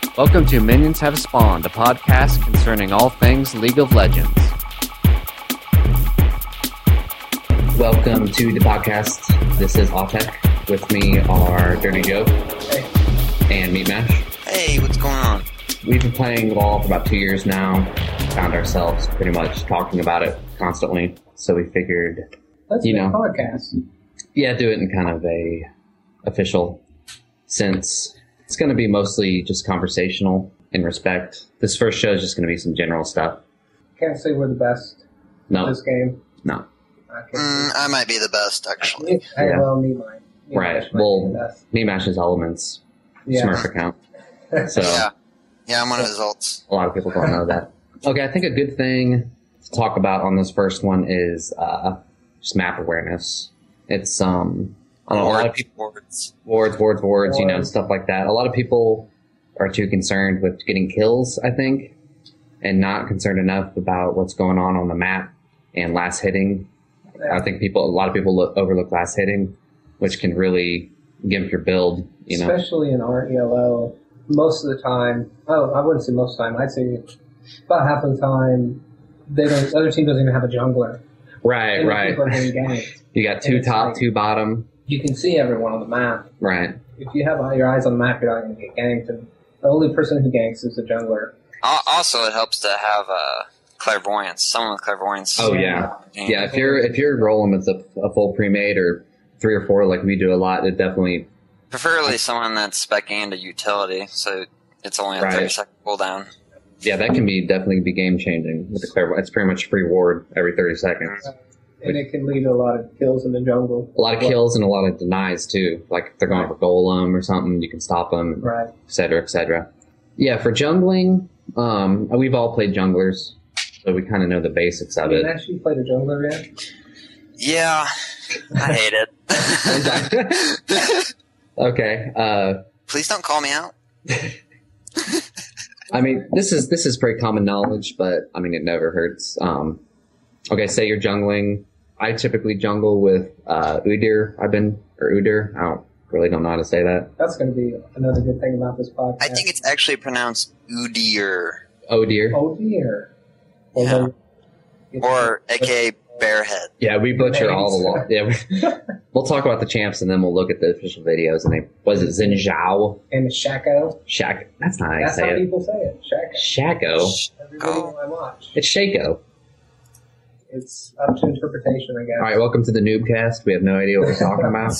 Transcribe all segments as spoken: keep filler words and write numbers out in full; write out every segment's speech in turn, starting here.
Welcome to Minions Have Spawned, a podcast concerning all things League of Legends. Welcome to the podcast. This is Autek. With me are Dirty Joe Hey. and Meat Mash. Hey, what's going on? We've been playing LoL for about two years now. Found ourselves pretty much talking about it constantly. So we figured, Let's you do know, a podcast. yeah, do it in kind of a official sense. It's going to be mostly just conversational in respect. This first show is just going to be some general stuff. Can't say we're the best No, at this game. no. I can't Mm, I might be the best, actually. say. Hey, Yeah. well, me might. Me Right. might be Well, the best. Meat Mash's Elements Yeah. Smurf account. So Yeah. Yeah, I'm one of his ults. a lot of people don't know that. Okay, I think a good thing to talk about on this first one is uh, just map awareness. It's um, I don't know, a lot of people Boards. wards, wards, wards, you know, Wards. stuff like that. A lot of people are too concerned with getting kills, I think, and not concerned enough about what's going on on the map and last hitting. Yeah. I think people, a lot of people look, overlook last hitting, which can really gimp your build. You know, Especially in our E L O, most of the time, oh, I wouldn't say most of the time, I'd say about half of the time, they don't, the other team doesn't even have a jungler. right, And the right. people are getting ganked. You got two it's top, like- two bottom. You can see everyone on the map. Right. If you have your eyes on the map, you're not going to get ganked. And the only person who ganks is the jungler. Al- Also, it helps to have uh, clairvoyance. Someone with clairvoyance. Oh yeah. Yeah, if you're if you're rolling with a, a full pre-made or three or four like we do a lot, it definitely Preferably someone that's speccing into utility, so it's only a Right. thirty second cooldown. yeah that can be definitely be game changing with the clairvoyant. It's pretty much free ward every thirty seconds. And it can lead to a lot of kills in the jungle. A lot of kills and a lot of denies too. Like if they're going for golem or something, you can stop them, Right. et cetera, et cetera. Yeah, for jungling, um, we've all played junglers, so we kind of know the basics of Have you it. actually played a jungler yet? Yeah, I hate it. Okay. Uh, Please don't call me out. I mean, this is this is pretty common knowledge, but I mean, it never hurts. Um, okay, say you're jungling. I typically jungle with uh, Udyr. I've been or Udyr. I don't really don't know how to say that. That's going to be another good thing about this podcast. I think it's actually pronounced Udyr, Oh dear. Oh dear. Yeah. It's- or A K A Bearhead. Yeah, we butcher Names. all the law. Yeah, we, we'll talk about the champs and then we'll look at the official videos. And they was it Xin Zhao? And Shaco. Shaq. That's not how you That's say how it. people say it. Shaco. Shako. Every video Oh. I watch. It's Shako. It's up to interpretation, I guess. All right, welcome to the Noobcast. We have no idea what we're talking about.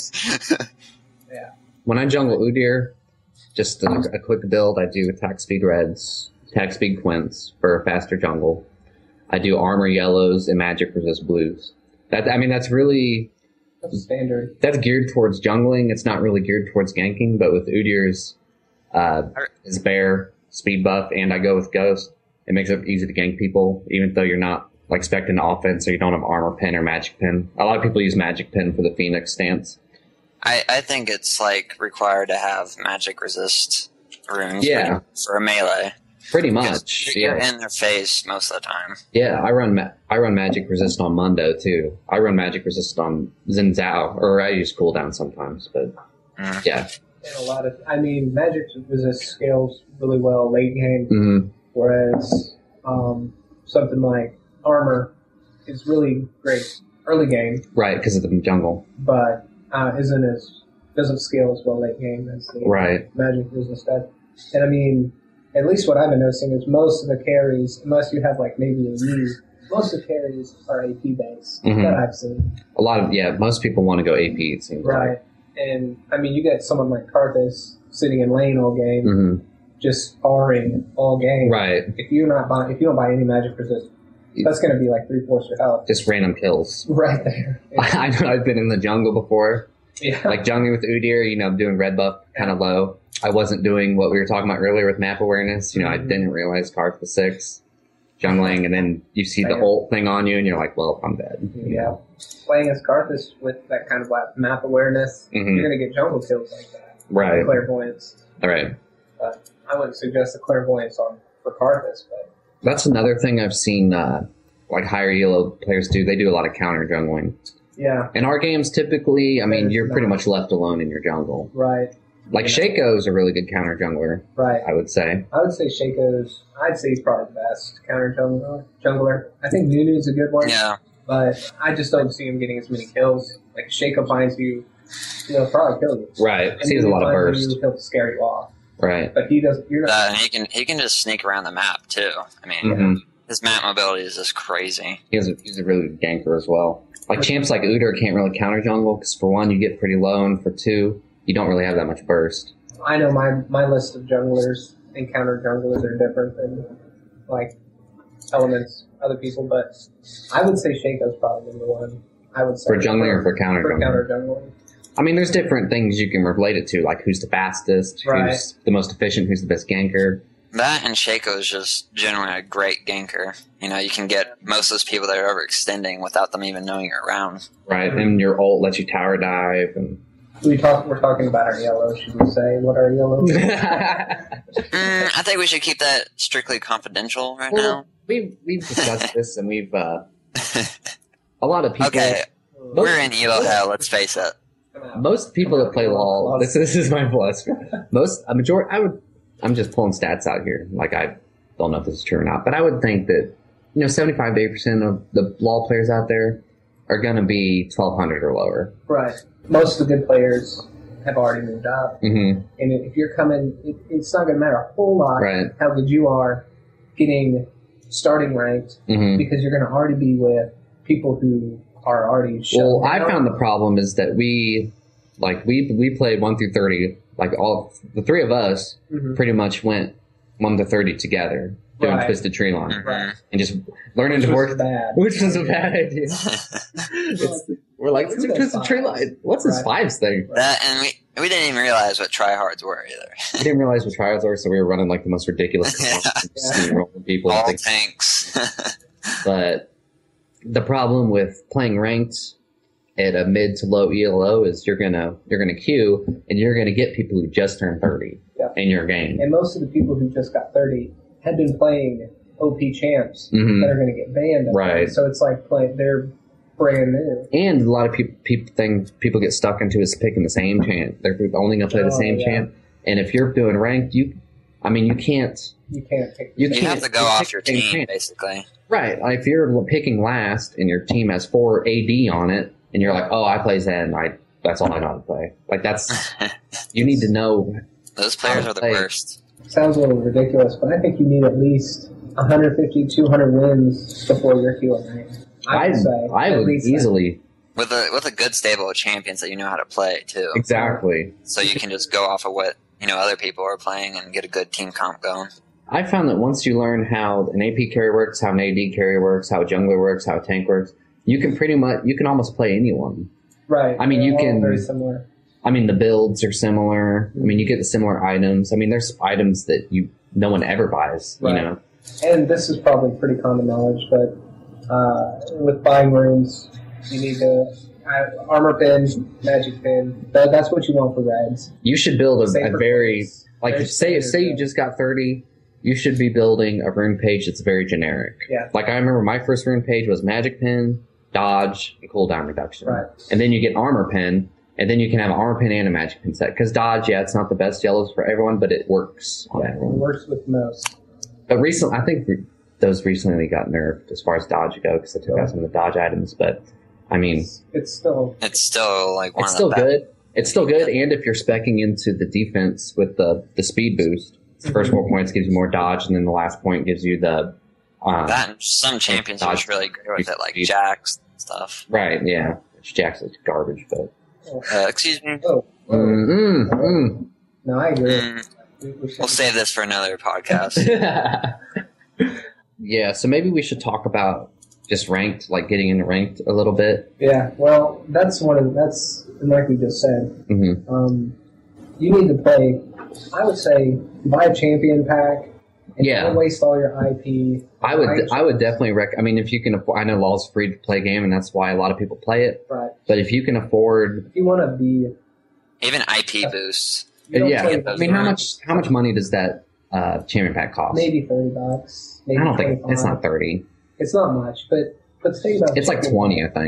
Yeah. When I jungle Udyr, just a, a quick build, I do attack speed reds, attack speed quints for a faster jungle. I do armor yellows and magic resist blues. That I mean, that's really That's standard. that's geared towards jungling. It's not really geared towards ganking. But with Udyr's uh, his bear speed buff, and I go with ghost, it makes it easy to gank people, even though you're not like expecting offense or you don't have armor pin or magic pin. A lot of people use magic pin for the Phoenix stance. I, I think it's like required to have magic resist runes Yeah. for, for a melee. Pretty Because much, You're yeah. in their face most of the time. Yeah, I run ma- I run magic resist on Mundo too. I run magic resist on Xin Zhao, or I use cooldown sometimes. But Mm. yeah, And a lot of, I mean, magic resist scales really well late game, hmm whereas um, something like armor is really great early game, right, because of the jungle. but uh, isn't as doesn't scale as well late game as the Right, magic resist does. And I mean, at least what I've been noticing is most of the carries, unless you have like maybe a U, most of the carries are A P based Mhm. that I've seen. a lot of yeah. Most people want to go A P. It seems Right. And I mean, you get someone like Karthus sitting in lane all game, like. hmm just R'ing all game. Right, If you're not buying, if you don't buy any magic resist, that's going to be like three fourths your health just random kills. right there. I know I've been in the jungle before, Yeah. like jungling with Udyr. You know, doing red buff kind of low. I wasn't doing what we were talking about earlier with map awareness. You know, I Mhm. didn't realize Karth was six jungling, and then you see the Fair. whole thing on you, and you're like, well, I'm dead. Yeah. Playing as Karthus with that kind of like map awareness, Mhm. you're going to get jungle kills like that. Right. Clairvoyance. All right. But I wouldn't suggest the clairvoyance on for Karthus, but That's another thing I've seen, uh, like higher yellow players do. They do a lot of counter jungling. yeah, In our games, typically, I mean, It's you're pretty not. much left alone in your jungle. right. Like Shaco's a really good counter jungler, Right. I would say. I would say Shaco's, I'd say he's probably the best counter jungler. jungler. I think Nunu's a good one. Yeah. But I just don't see him getting as many kills. Like, Shaco finds you, he'll probably kill you. Right. And He has a lot of burst. You, he'll scare you off. Right. But he does, you're Uh, not. and he can he can just sneak around the map too. I mean, Mm-hmm. his map mobility is just crazy. He has a, he's a really good ganker as well. Like champs like Udyr can't really counter jungle because for one, you get pretty low, and for two, you don't really have that much burst. I know my, my list of junglers and counter junglers are different than, like, elements, other people, but I would say Shaco's probably number one. I would say. For jungling or for counter For jungling? counter jungling. I mean, there's different things you can relate it to, like who's the fastest, Right. who's the most efficient, who's the best ganker. That and Shaco is just generally a great ganker. You know, you can get most of those people that are overextending without them even knowing you're around. Right, and your ult lets you tower dive. And We talk, we're talking about our yellow, should we say? What our yellow is? Mm, I think we should keep that strictly confidential right well, we've we've discussed this, and we've uh, now. a lot of people. Okay, we're in elo hell. Let's face it. Most people that play LoL, this, this is my plus. Most a majority, I would. I'm just pulling stats out here. Like I don't know if this is true or not, but I would think that you know, seventy-five to eighty percent of the LoL players out there are going to be twelve hundred or lower. Right. Most of the good players have already moved up. Mm-hmm. And if you're coming, it, it's not going to matter a whole lot Right. how good you are getting starting ranked Mm-hmm. because you're going to already be with people who are already shown. Well, I found the problem is that we, like, we we played one through thirty. Like all the three of us, Mhm. pretty much went one to thirty together doing Right. Twisted Tree Line Mhm. and just learning to Which work. was bad. Which was a bad idea. It's- we're like, let's do Who does Twisted Tree fives? Line. What's this Right. fives thing? That and we we didn't even realize what tryhards were either. We didn't realize what trials were, so we were running like the most ridiculous Yeah. comps, just steamrolling people. and All things. tanks. But the problem with playing ranked at a mid to low E L O is you're gonna you're gonna queue and you're gonna get people who just turned thirty Yeah. in your game. And most of the people who just got thirty had been playing O P champs Mhm. that are going to get banned. Right. So it's like playing, they're brand new. And a lot of people people think people get stuck into is picking the same champ. They're only gonna play the Oh, same yeah. champ. And if you're doing ranked, you I mean you can't You can't pick. You You can't- have to go you off pick your the same team, champ. basically. right. Like, if you're picking last and your team has four A D on it, and you're like, oh, I play Zen, I that's all I know how to play. Like that's you need to know. Those players are the Play. worst. Sounds a little ridiculous, but I think you need at least one hundred fifty, two hundred wins before you're queuing rank. I I would say. I at would least that. easily With a with a good stable of champions that you know how to play too. exactly. So you can just go off of what you know other people are playing and get a good team comp going. I found that once you learn how an A P carry works, how an A D carry works, how a jungler works, how a tank works, you can pretty much you can almost play anyone. Right. I mean, They're you all can- very similar. I mean, the builds are similar. I mean, you get the similar items. I mean, there's items that you no one ever buys. You Right. know, And this is probably pretty common knowledge, but uh, with buying runes, you need to uh, armor pin, magic pin. That, that's what you want for reds. you should build a, Same a for very points. like Very say standard, say you yeah. just got thirty. You should be building a rune page that's very generic. Yeah. Like I remember my first rune page was magic pin, dodge, and cooldown reduction. Right. And then you get armor pin, and then you can have an armor pin and a magic pin set. Because dodge, yeah, it's not the best yellows for everyone, but it works on Yeah, it everyone. works with most. But recently, I think those recently got nerfed as far as dodge go because they took Yeah. out some of the dodge items. But I mean, It's, it's still It's still like one it's of still the best. good. It's still good, and if you're specking into the defense with the the speed boost, the first Mhm. four points gives you more dodge, and then the last point gives you the um, That and some champions are just really great with it, like Jax and stuff. right. Yeah, which Jack's is garbage, but Uh, excuse me. oh, oh. mm, mm, mm. No, I agree. Mm, We- we should- we'll save this for another podcast. yeah. So maybe we should talk about just ranked, like getting into ranked a little bit. Yeah, well, that's one of that's like we just said. hmm Um, you need to play. I would say buy a champion pack. And Yeah. don't waste all your I P. I would, Right. I would definitely rec. I mean, if you can afford, I know LoL's a free to play game, and that's why a lot of people play it. But But if you can afford, if you want to be, Even I P boosts. you don't yeah, play I mean, how much, how much money does that uh, champion pack cost? maybe thirty bucks. Maybe I don't think twenty-five. it's not thirty. It's not much, but but think about It's like champion twenty, I pack. think.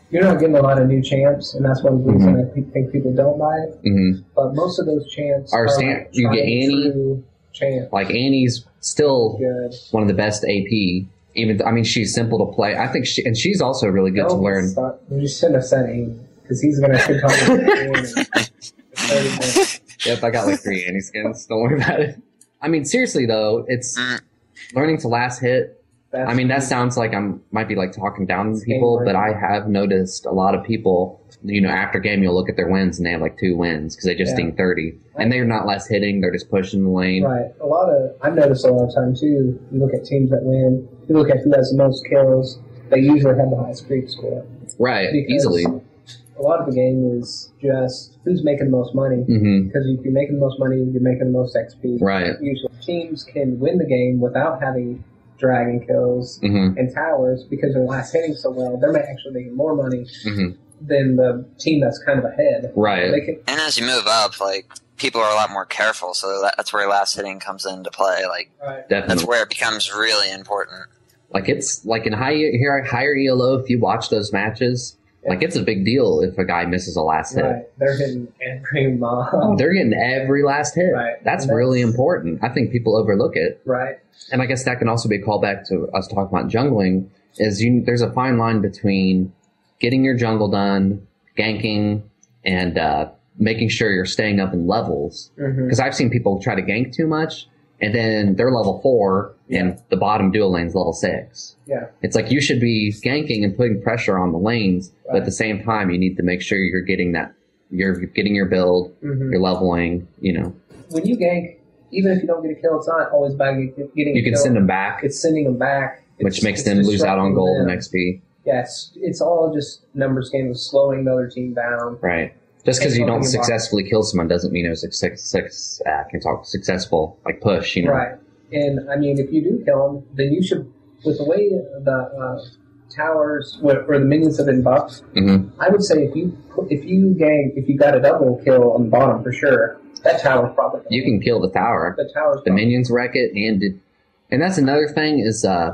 you're not getting a lot of new champs, and that's one of the reasons Mm-hmm. I pe- think people don't buy it. Mm-hmm. But most of those champs Our are stand- like you get tried and Annie. true champs. Like Annie's still Good. one of the best A P. Even I mean, she's simple to play. I think she and she's also really good to Don't learn. start- You shouldn't have said Amy, because he's going to sit talking about Annie for thirty minutes. Yep, I got like three Annie skins. Don't worry about it. I mean, seriously though, it's Mm. learning to last hit. That's I mean, that sounds like I'm might be like talking down to people, but I have noticed a lot of people. You know, after game, you'll look at their wins and they have like two wins because they just Yeah. sting thirty, and they're not last hitting; they're just pushing the lane. Right. A lot of I've noticed a lot of time too. You look at teams that win. You look at who has the most kills. They usually have the highest creep score. Right, Because easily. A lot of the game is just who's making the most money. hmm Because if you're making the most money, you're making the most X P. Right. Usually, teams can win the game without having dragon kills hmm and towers because they're last hitting so well. They're actually making more money hmm than the team that's kind of ahead. Right. They can, And as you move up, like, people are a lot more careful, so that, that's where last hitting comes into play. Like, right. that's Definitely. where it becomes really important. Like it's like in high here higher E L O. If you watch those matches, like it's a big deal if a guy misses a last hit. Right. They're hitting every mob. They're getting every last hit. Right. That's, And really that's- important. I think people overlook it. Right. And I guess that can also be a callback to us talking about jungling. Is you there's a fine line between getting your jungle done, ganking, and uh, making sure you're staying up in levels. Mm-hmm. Because I've seen people try to gank too much, and then they're level four, and the bottom dual lane's level six. Yeah. It's like you should be ganking and putting pressure on the lanes, but Right. at the same time, you need to make sure you're getting that, you're getting your build, Mm-hmm. you're leveling. You know, When you gank, even if you don't get a kill, it's not always about get- getting you a can kill. send them back, It's sending them back. which It's- makes it's them lose out on disrupting gold and them. X P. Yes, it's all just numbers game of slowing the other team down. Right. Just because you don't Talking about- successfully kill someone doesn't mean it was a success, success, uh, I can talk successful, like push, you know. Right. And I mean, if you do kill them, then you should, with the way the uh, towers or the minions have been buffed, hmm I would say if you put- if you gang if you got a double kill on the bottom for sure, that tower's probably You can kill the tower. the tower's The probably, minions wreck it, and it, and that's another thing is uh,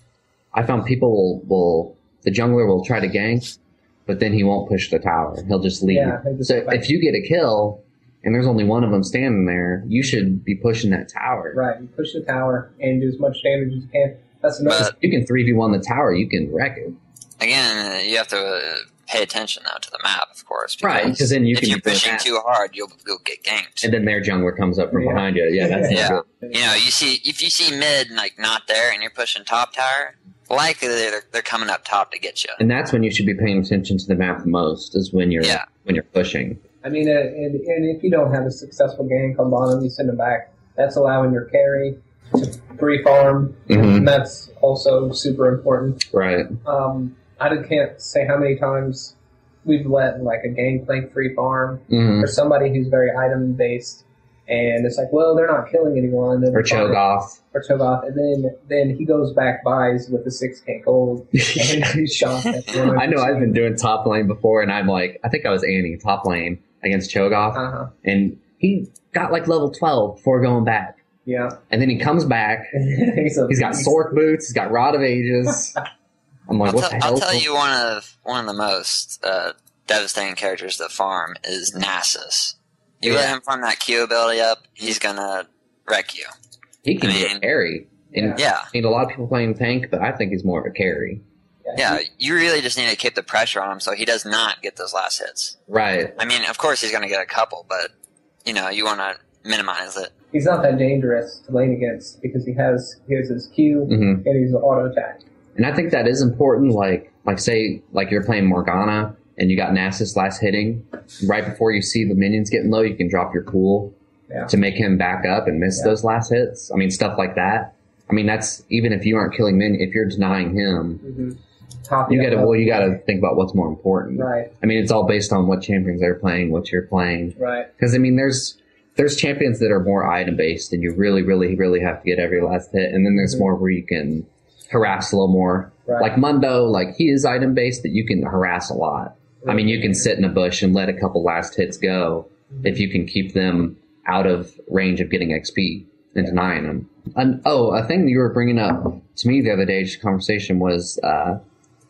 I found people will, will the jungler will try to gank, but then he won't push the tower. He'll just leave. Yeah, he'll just so go back. if you get a kill and there's only one of them standing there, you should be pushing that tower. right. You push the tower and do as much damage as you can. That's another. But You can three v one the tower. You can wreck it. again, uh, you have to uh, pay attention though to the map, of course. Right, because then you if can you're do pushing that. too hard, you'll you'll get ganked. And then their jungler comes up from Yeah. behind you. Yeah, that's Yeah. not good. You know, you see if you see mid like not there and you're pushing top tower, likely they're they're coming up top to get you. And that's when you should be paying attention to the map the most. Is when you're Yeah. when you're pushing. I mean, uh, and, and if you don't have a successful gank on bottom, you send them back. That's allowing your carry to free farm, Mhm. and that's also super important. Right. Um, I don't- can't say how many times we've let like a gangplank free farm hmm or somebody who's very item based, and it's like, well, they're not killing anyone, and Or Cho'Gath. or Cho'Gath, and then then he goes back buys with the six K gold and he's shot. At I know I've been doing top lane before, and I'm like, I think I was Annie top lane against Cho'Gath, Uh huh. and he got like level twelve before going back, Yeah. and then he comes back. he's, a, He's got Sork boots. He's got Rod of Ages. I'm like, I'll, what tell- the hell? I'll tell you one of one of the most uh, devastating characters to farm is Nasus. You let Yeah. him farm that Q ability up, he's gonna wreck you. He can I get mean, carry. And Yeah, I mean, a lot of people playing tank, but I think he's more of a carry. yeah. You really just need to keep the pressure on him so he does not get those last hits. Right. I mean, of course he's gonna get a couple, but you know you want to minimize it. He's not that dangerous to lane against because he has he has his Q hmm and he's an auto attack. And I think that is important. Like, like say, like you're playing Morgana and you got Nasus last hitting. Right before you see the minions getting low, you can drop your cool Yeah. to make him back up and miss Yeah. those last hits. I mean, stuff like that. I mean, that's even if you aren't killing minions, if you're denying him, Mm-hmm. Top you yeah, gotta well, you gotta think about what's more important. right, I mean, it's all based on what champions they're playing, what you're playing. right, Because I mean, there's there's champions that are more item based, and you really, really, really have to get every last hit. And then there's Mhm. more where you can harass a little more. right. Like Mundo, like he is item based, but you can harass a lot. I mean, you can sit in a bush and let a couple last hits go Mhm. if you can keep them out of range of getting X P and denying them. And oh, a thing that you were bringing up to me the other day, just conversation was uh,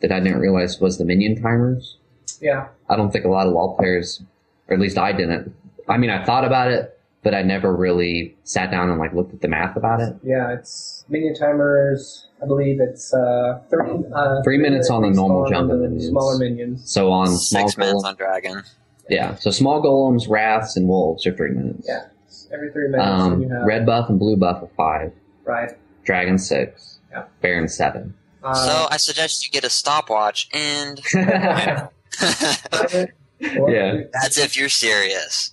that I didn't realize was the minion timers. Yeah. I don't think a lot of LoL players, or at least I didn't. I mean, I thought about it, but I never really sat down and like looked at the math about it. Yeah, it's minion timers. I believe it's uh, three, uh, three minutes on the normal jump on the minions. Smaller minions. So on small Six minutes golem- on dragon. Yeah, so small golems, wraths, and wolves are three minutes. Yeah, every three minutes. Um, you have, red buff and blue buff are five. Right. Dragon six. Yeah. Baron seven. Uh, So I suggest you get a stopwatch, and yeah. or that's if you're serious.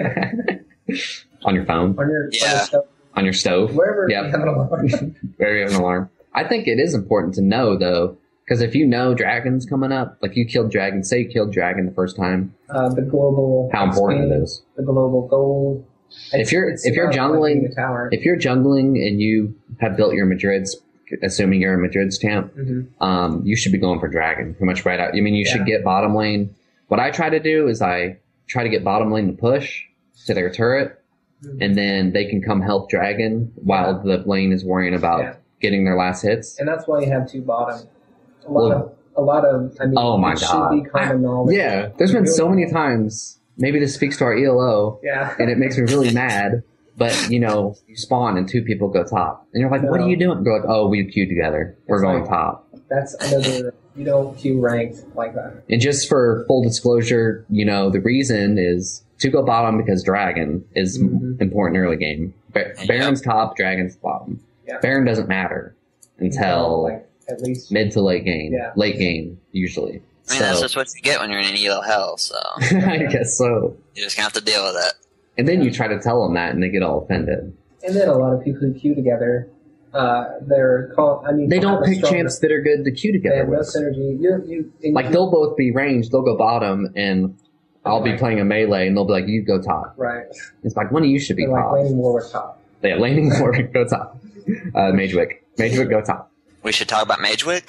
On your phone, On your, Yeah. on your stove, on your stove. wherever Yep. you have an alarm. Where you have an alarm. I think it is important to know though, because if you know dragons coming up, like you killed dragon, say you killed dragon the first time, Uh, the global. how important X P, it is. The global gold. If you're It's- if you're it's not like jungling, being a tower. if you're jungling and you have built your Madrids, assuming you're a Madrid's champ, Mhm. um, you should be going for dragon pretty much right out. I mean, you Yeah. should get bottom lane. What I try to do is I try to get bottom lane to push to their turret, Mhm. and then they can come help dragon while the lane is worrying about Yeah. getting their last hits. And that's why you have two bottom. A lot Well- of, a lot of, I mean, Oh my it God. should be common knowledge. Yeah, there's been so many times. Maybe this speaks to our E L O, Yeah. and it makes me really mad. But you know, you spawn and two people go top, and you're like, "What No. are you doing?" They're like, "Oh, we queued together. We're It's going like- top." That's another, you don't queue ranked like that. And just for full disclosure, you know, the reason is to go bottom because dragon is Mhm. important early game. Ba- Yeah. Baron's top, dragon's bottom. Yeah. Baron doesn't matter until Like, at least. mid to late game, Yeah. late game usually. I mean, that's So just what you get when you're in an E L O hell, so I guess so. you're just gonna have to deal with it. And then you try to tell them that, and they get all offended. And then a lot of people who queue together, uh, they're called, I mean, They they'll don't have a pick stronger- champs that are good to queue They together have no with. synergy. You, you, and Like you- they'll both be ranged. They'll go bottom, and I'll be playing a melee, and they'll be like, "You go top." Right. It's like one of you should be They're like top. laning war with top. Yeah, laning Warwick, go top. Uh, Magewick, Magewick, go top. We should talk about Magewick.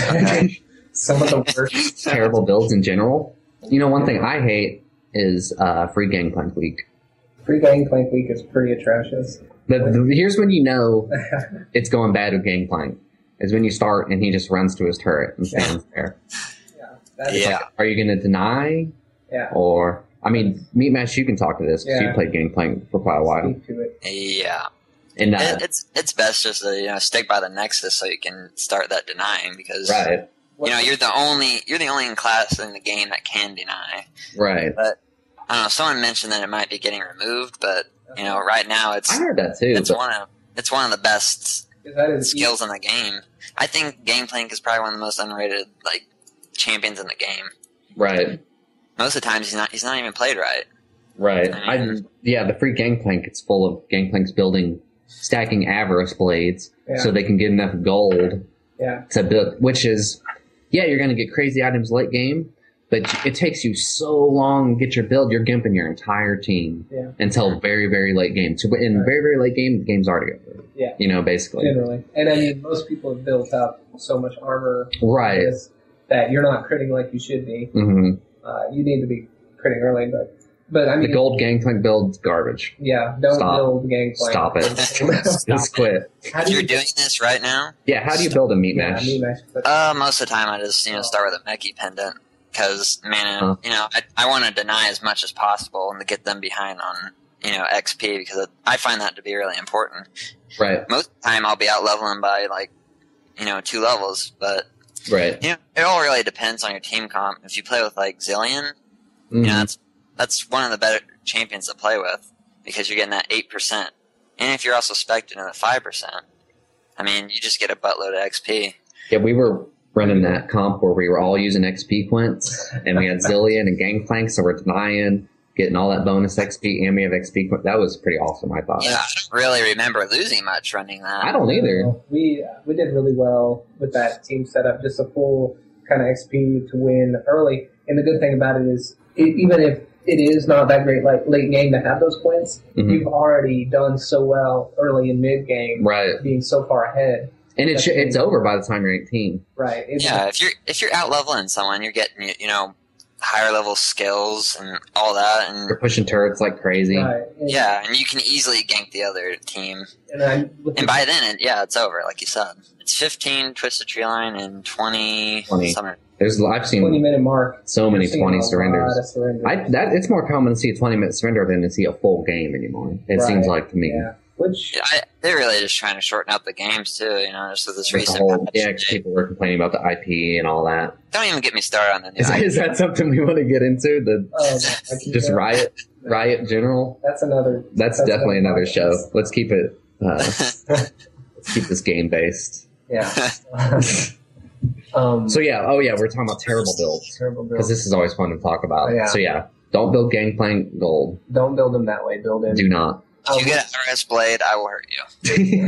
Some of the worst. Terrible builds in general. You know, one thing I hate is uh, free Gangplank week. Free Gangplank week is pretty atrocious. The, the, here's when you know it's going bad with Gangplank. Is when you start and he just runs to his turret and stands there. Yeah. That is Yeah. like, Are you going to deny? yeah. Or, I mean, Meat Mash, you can talk to this because Yeah. you played Gangplank for quite a while. Speak to it. Yeah, And, uh, it, it's it's best just to you know stick by the Nexus so you can start that denying because right, you know you're the only you're the only in class in the game that can deny. right. I don't know. Someone mentioned that it might be getting removed, but you know right now it's I heard that too. it's but- one of it's one of the best That is skills in the game. I think Gangplank is probably one of the most underrated like champions in the game. right. Most of the times he's not he's not even played right. Right. Mhm. I, yeah, the free Gangplank, it's full of Gangplanks building, stacking Avarice blades Yeah. so they can get enough gold Yeah. to build, which is, yeah, you're going to get crazy items late game, but it takes you so long to get your build, you're gimping your entire team Yeah. until very, very late game. So in Right. very, very late game, the game's already over. Yeah. You know, basically. Generally. And I mean, most people have built up so much armor Right. is that you're not critting like you should be. hmm Uh, you need to be critting early, but but I The mean, gold Gangplank build's garbage. yeah, don't Stop. build Gangplank. Stop it. Just quit. How do You're you, doing this right now. Yeah, how do you build a meat yeah, mash? meat mash, but- Uh, most of the time I just you know start with a Meki pendant because man, Huh. you know I I want to deny as much as possible and to get them behind on you know X P because I find that to be really important. Right, Most of the time I'll be out leveling by like you know two levels, but right. you know it all really depends on your team comp. If you play with like Zillion, Mhm. you know that's that's one of the better champions to play with because you're getting that eight percent, and if you're also spec'd in the five percent, I mean you just get a buttload of X P. Yeah, we were running that comp where we were all using X P quints, and we had Zillion and Gangplank, so we're denying, getting all that bonus X P, and we have X P quint. That was pretty awesome, I thought. Yeah, I don't really remember losing much running that. I don't either. We uh, we did really well with that team setup, just a full kind of X P to win early. And the good thing about it is, it, even if it is not that great like late game to have those points, Mhm. you've already done so well early in mid game, Right. being so far ahead. And it's it's over by the time you're eighteen. Right. It's, Yeah, if you're if you're out leveling someone, you're getting you know higher level skills and all that. And You're pushing turrets like crazy. Right. And, yeah, and you can easily gank the other team. And, I, with And the- by then, it, yeah, it's over, like you said. It's fifteen Twisted Tree Line and twenty. twenty. Summer. There's I've twenty seen minute mark. so many you're seeing twenty a surrenders. lot of surrenders. I that it's more common to see a twenty minute surrender than to see a full game anymore. It Right. seems like to me. Yeah. Which I, they're really just trying to shorten up the games too, you know, just with this With recent the whole, patch. yeah, 'cause people were complaining about the I P and all that. Don't even get me started on the new. Is, is that something we want to get into? The um, I keep just that- riot, riot general. That's another. That's, definitely another show. podcast. Let's keep it. Uh, let's keep this game based. Yeah. um, So yeah, oh yeah, we're talking about terrible builds terrible because build. this is always fun to talk about. Oh, yeah. So yeah, don't build Gangplank Gold. Don't build them that way. Build in. Do not. If you get an R S Blade, I will hurt you.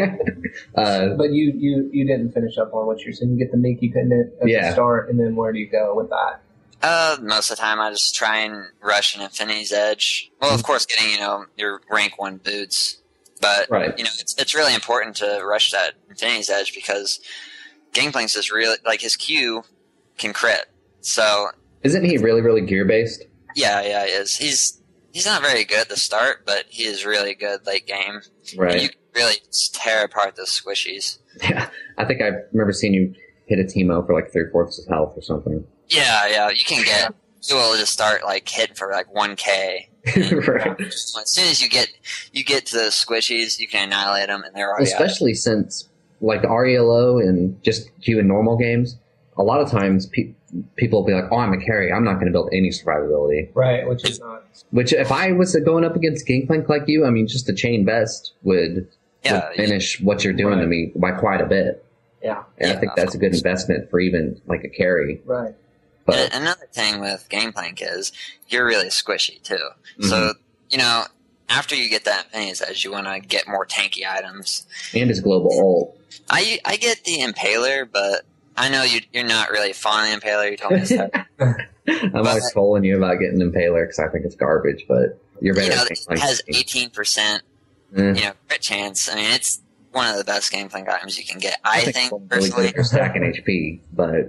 uh, But you, you, you didn't finish up on what you're saying. You get the Minky pendant at Yeah. the start, and then where do you go with that? Uh, most of the time, I just try and rush an Infinity's Edge. Well, of course, getting you know your rank one boots, but Right. you know it's it's really important to rush that Infinity's Edge because Gangplank's is really like his Q can crit. So Isn't he really, really gear based? yeah, yeah, he is. He's he's not very good at the start, but he is really good late game. And Right. you can really just tear apart those squishies. Yeah. I think I remember seeing you hit a Teemo for like three fourths of health or something. Yeah, yeah, you can get. You will just start like hitting for like one K. Right. As soon as you get you get to those squishies, you can annihilate them, and they're already out. Especially since like R E L O and just Q in normal games, a lot of times pe- people will be like, "Oh, I'm a carry. I'm not going to build any survivability." Right, which is not. Which, if I was going up against Gangplank like you, I mean, just a chain vest would, Yeah, would finish what you're doing to Right. me by quite a bit. Yeah, And I Yeah, think of that's a good investment for even like a carry. right. But And another thing with Gangplank is you're really squishy too. Mm-hmm. So you know, after you get that Infinity's Edge, you want to get more tanky items. and his global ult. I I get the Impaler, but I know you you're not really fond of the Impaler. You told me that. I'm always trolling you about getting Impaler because I think it's garbage, but you're better You know, at it Gangplank. has eighteen percent Eh. you know crit chance. I mean, it's one of the best Gangplank items you can get. I I, think think it's really personally. good for stacking H P, but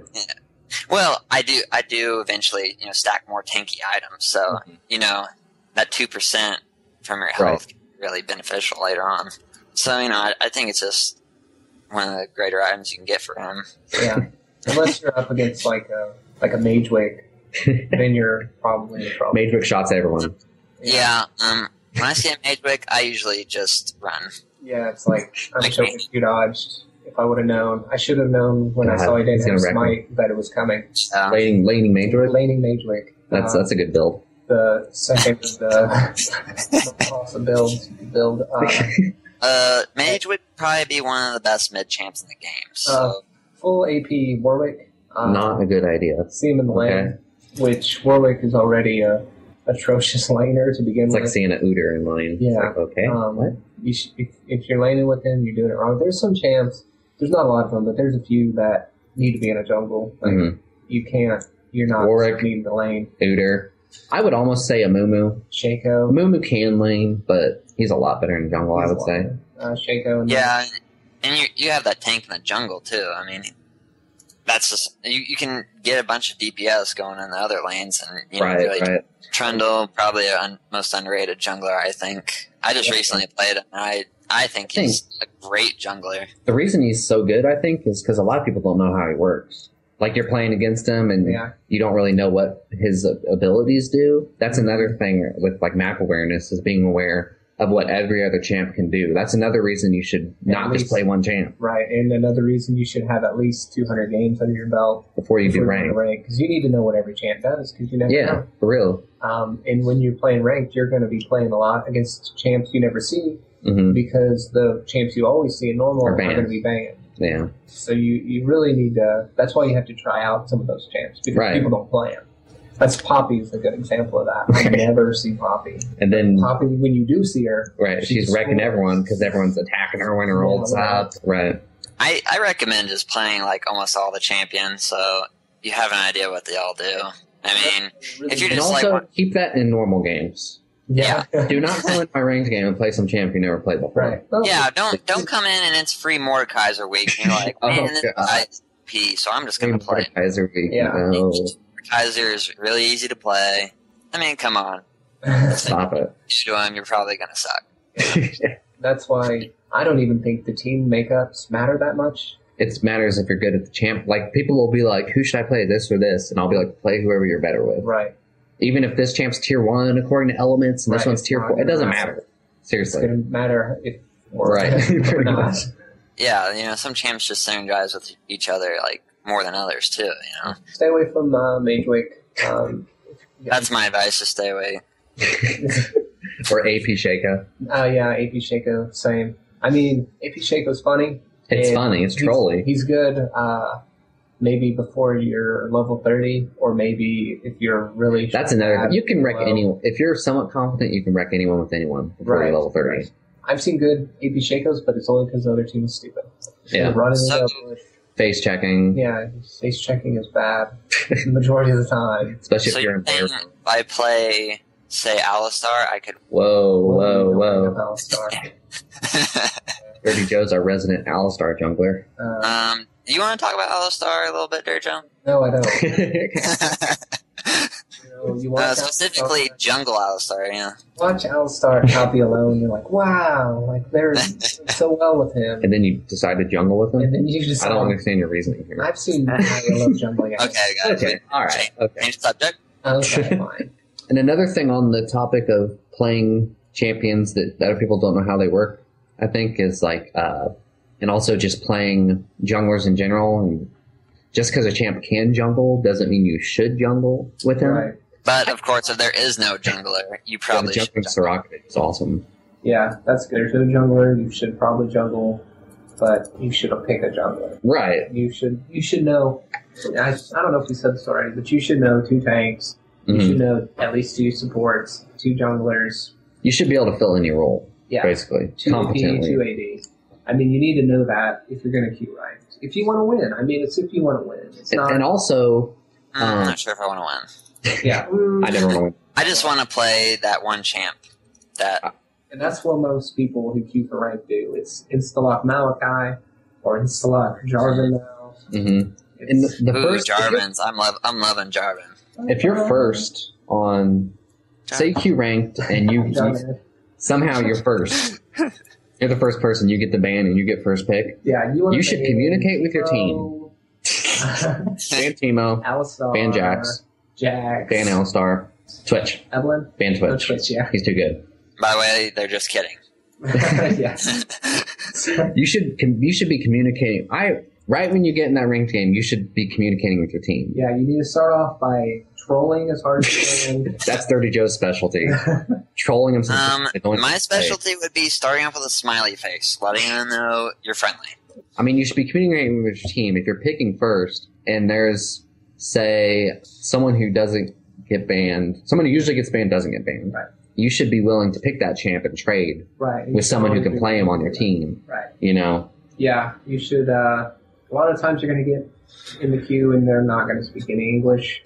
Well, I do. I do eventually, you know, stack more tanky items. So, Mm-hmm. you know, that two percent from your health Right. can be really beneficial later on. So, you know, I, I think it's just one of the greater items you can get for him. Yeah, unless you're up against like a like a Mage Wake, then you're probably in trouble. Magewick shots everyone. Yeah. Um. When I see a Mage Wick, I usually just run. Yeah, it's like I'm Like so me. you dodged. If I would have known, I should have known when I God, saw he he's didn't have gonna wreck smite that it was coming. Um, Laning, laning Magewick. Laning Mage Wake. That's Uh, that's a good build. the second of the awesome build build. Uh, uh, Mage would probably be one of the best mid champs in the game. So, uh, full A P Warwick. Uh, Not a good idea. see him in the lane, Okay. which Warwick is already a atrocious laner to begin It's with. like seeing an Uter in line. It's Yeah. like, okay. Um, what? You sh- if, if you're laning with him, you're doing it wrong. There's some champs. There's not a lot of them, but there's a few that need to be in a jungle. Like Mhm. you can't. You're not Warwick. needing the lane. Uter. I would almost say a Mumu. Shaco. Mumu can lane, but he's a lot better in jungle, I He's would a say. lot. Uh, Shaco. And yeah, and you you have that tank in the jungle too. I mean, that's just you, you can get a bunch of D P S going in the other lanes, and you know, Right, really right. Trundle probably a un, most underrated jungler. I think I just Yeah. recently played him. And I I think he's a great jungler. The reason he's so good, I think, is because a lot of people don't know how he works. Like you're playing against him, and Yeah. you don't really know what his abilities do. That's another thing with like map awareness, is being aware of what every other champ can do. That's another reason you should not At just least- play one champ Right, and another reason you should have at least two hundred games under your belt before you do before rank. rank, because you need to know what every champ does, because you never Yeah, know. for real. Um, and when you're playing ranked, you're going to be playing a lot against champs you never see, hmm because the champs you always see in normal Are are, banned. going to be banned. Yeah, So you, you really need to. That's why you have to try out some of those champs, because Right. people don't play them. That's Poppy is a good example of that. I never see Poppy. and then Poppy, when you do see her, right, she's, she's wrecking cool. everyone because everyone's attacking her when her Yeah, ult's right. up. Right. I I recommend just playing like almost all the champions, so you have an idea what they all do. I mean, really if you're And just also like keep that in normal games. yeah, Do not go in my ranked game and play some champ you never played before. right. Well, yeah, don't don't come in and it's free Mordekaiser week. And you're like, Oh, man, this God. guy's P, so I'm just gonna play. Kaiser week. Yeah. No. Kaiser is really easy to play. I mean, come on. Stop it. You do him, you're probably going to suck. That's why I don't even think the team makeups matter that much. It matters if you're good at the champ. Like, people will be like, who should I play, this or this? And I'll be like, play whoever you're better with. Right. Even if this champ's tier one according to elements and this Right. one's tier four, it doesn't matter. It's Seriously. going to matter if or, Right. or Pretty not. much. Yeah, you know, some champs just synergize with each other, like, more than others, too, you know? Stay away from uh, Magewick. Um, yeah. That's my advice, just stay away. Or A P Shaka. Uh, yeah, A P Shaco, same. I mean, A P Shaco's funny. It's and funny. It's he's- trolly. He's good. Uh, maybe before you're level thirty, or maybe if you're really. That's another. bad, You can wreck well, anyone. If you're somewhat competent, you can wreck anyone with anyone before Right, you're level thirty. right. I've seen good A P Shakos, but it's only because the other team is stupid. Yeah. They're running So- into a bush. Face checking. Yeah, face checking is bad the majority of the time. Especially So if you're you're in saying bear. if I play, say, Alistar, I could... Whoa, whoa, Bring up whoa. Alistar. Dirty Joe's our resident Alistar jungler. Uh, um, do you want to talk about Alistar a little bit, Dirty Joe? no, I don't. That's You, know, you watch uh, Alistar- specifically Jungle Alistar, yeah. watch Alistar copy alone. You're like, wow, like they're so well with him. And then you decide to jungle with And him? then you just. I don't understand your reasoning here. I've seen I love jungling. Okay, guys. Okay, alright. Okay. Change the subject. Okay, fine. And another thing on the topic of playing champions that other people don't know how they work, I think, is like, uh, and also just playing junglers in general. And just because a champ can jungle doesn't mean you should jungle with him. Right. But, of course, if there is no jungler, you Yeah, the probably should. jumping Soraka is awesome. Yeah, that's good. If you're a jungler, you should probably jungle, but you should pick a jungler. Right. You should you should know. I, I don't know if you said this already, but you should know two tanks. You Mhm. should know at least two supports, two junglers. You should be able to fill any role, Yeah, basically, two A P, competently. two A D. I mean, you need to know that if you're going to queue right. If you want to win, I mean, it's if you want to win. It's And, not. and also, Mm, I'm Um, not sure if I want to win. yeah, I never want to win. I just want to play that one champ. That and that's what most people who queue for rank do. It's Instalock Malachi or Instalock Jarvan now. Mm-hmm. And It's, the, the Ooh, first, if you're, Jarvan's. I'm love. I'm loving Jarvan. if you're first on, say, Q ranked, and you, you Jarvan. somehow you're first, you're the first person, you get the ban and you get first pick. Yeah, you, want You should communicate with your team. Ban Teemo, Alistar, ban Jax, Jax, ban Alistar, Twitch, Evelyn, ban No, Twitch. Twitch, yeah. He's too good. By the way, they're just kidding. yeah. You should com- you should be communicating. I right when you get in that ranked game, you should be communicating with your team. Yeah, you need to start off by trolling as hard as you can. That's Dirty Joe's specialty. Trolling him. since Um, they don't my play. specialty would be starting off with a smiley face, letting them know you're friendly. I mean, you should be communicating with your team. If you're picking first, and there's, say, someone who doesn't get banned, someone who usually gets banned doesn't get banned. Right. You should be willing to pick that champ and trade Right. with someone who can play him on your team. Right. You know, Yeah, you should. Uh, a lot of times you're going to get in the queue and they're not going to speak any English.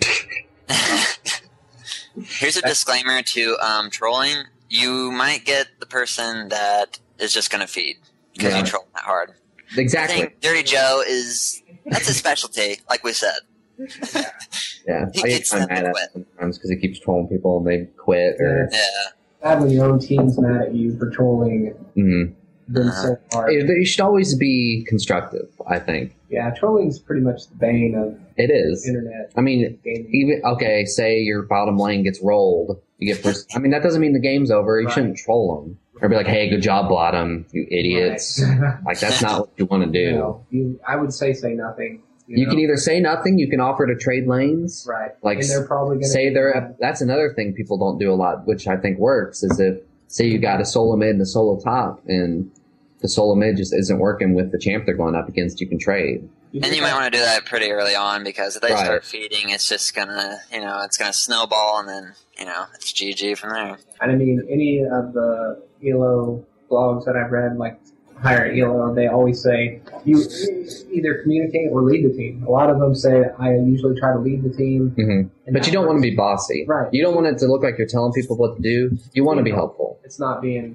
Here's a disclaimer to um, trolling. You might get the person that is just going to feed because Yeah. you troll that hard. I exactly. think Dirty Joe is that's his specialty, like we said. Yeah, He I get gets kind of them mad to at quit. him sometimes because he keeps trolling people and they quit. Or Yeah. Bad when your own team's mad at you for trolling Mhm. them Uh-huh. so hard. It- you should always be constructive. I think Yeah, trolling's pretty much the bane of it is. internet I mean, gaming. even okay, say your bottom lane gets rolled, you get first. I mean, that doesn't mean the game's over. You Right. shouldn't troll them or be like, "Hey, good job, bottom, you idiots." Right. Like that's not what you want to do. No, you, I would say say nothing. You, You know? can either say nothing, you can offer to trade lanes. right, like, and they're probably going Say they're that's another thing people don't do a lot, which I think works. Is if say you got a solo mid and a solo top, and the solo mid just isn't working with the champ they're going up against, you can trade. And you might want to do that pretty early on because if they Right. start feeding, it's just gonna, you know, it's gonna snowball, and then you know it's G G from there. And I mean, any of the E L O blogs that I've read, like higher E L O, they always say you either communicate or lead the team. A lot of them say I usually try to lead the team. hmm and But that you don't want to works. be bossy. Right. You don't want it to look like you're telling people what to do. You want to be helpful. It's not being like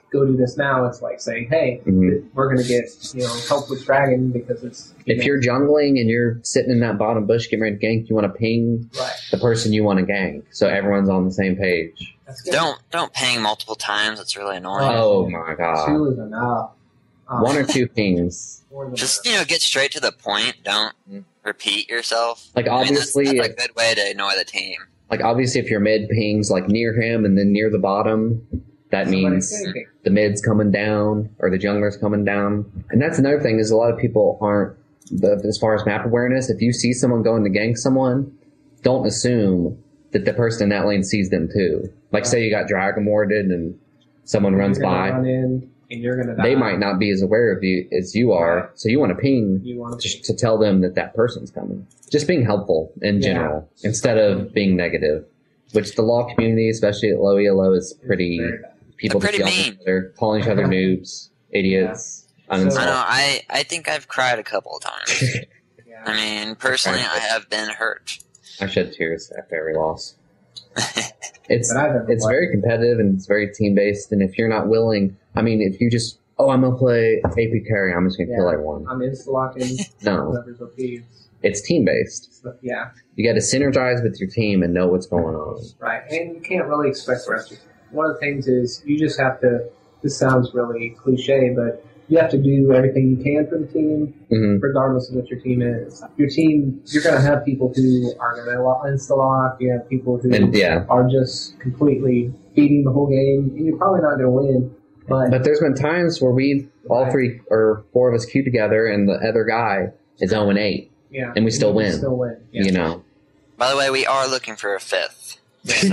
go do this now. It's like saying, hey, Mhm. we're going to get, you know, help with dragon because it's... You If know, you're jungling and you're sitting in that bottom bush getting ready to gank, you want to ping right. the person you want to gank, so everyone's on the same page. That's good. Don't don't ping multiple times. It's really annoying. Oh my god. Two is enough. Um, One or two pings. more than Just enough. you know, get straight to the point. Don't repeat yourself. Like I mean, that's, obviously, that's a good way to annoy the team. like obviously, if your mid pings like near him and then near the bottom, that Somebody's means thinking. the mid's coming down or the jungler's coming down. And that's another thing is a lot of people aren't the, as far as map awareness. If you see someone going to gank someone, don't assume that the person in that lane sees them too. Like say you got Dragon Warded and someone runs You're gonna by, run in and you're gonna die. they might not be as aware of you as you are. Right. So you want to ping You want just to tell them that that person's coming. Just being helpful in Yeah. general instead of being negative, which the law community, especially at low E L O, is pretty. Very bad. People They're just pretty yelling mean. at each other, calling each other noobs, idiots, So- I uninstalled. know. I I think I've cried a couple of times. Yeah. I mean, personally, I have been hurt. I shed tears after every loss. It's But I've never it's played. very competitive and it's very team based. And if you're not willing, I mean, if you just oh I'm gonna play A P carry, I'm just gonna kill Yeah. everyone. I'm insta locking No, whoever's O P. it's team based. So, yeah, You got to synergize with your team and know what's going on. right. And you can't really expect the rest of it. One of the things is you just have to. This sounds really cliche, but you have to do everything you can for the team, hmm regardless of what your team is. Your team, you're going to have people who are going to insta lock. You have people who And yeah, are just completely beating the whole game, and you're probably not going to win. But, but there's been times where we all three or four of us queue together and the other guy is zero and eight. yeah, and we still you win. Still win. Yeah. You know. By the way, we are looking for a fifth. So,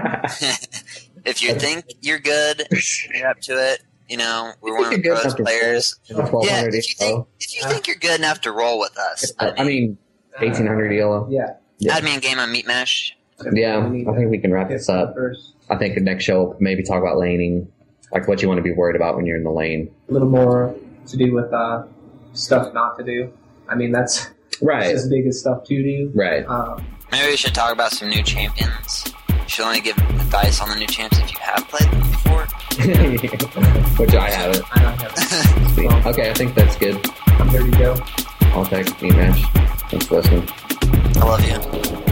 if you think you're good, you're up to it. You know, we're one of You're good those enough to players. twelve Yeah, hundred if you think if you think you're good enough to roll with us, I mean, eighteen hundred E L O. Yeah. Yeah. add me in game on Meat Mesh. Yeah, I think we can wrap this up. First. I think the next show maybe talk about laning, like what you want to be worried about when you're in the lane. A little more to do with uh, stuff not to do. I mean, that's Right, just as big as stuff to do. right. Um, Maybe we should talk about some new champions. You should only give advice on the new champs if you have played them before. Which I haven't. I don't have. Well, Okay, I think that's good. I'm there to go. I'll text me, Mesh. Thanks for listening. I love you.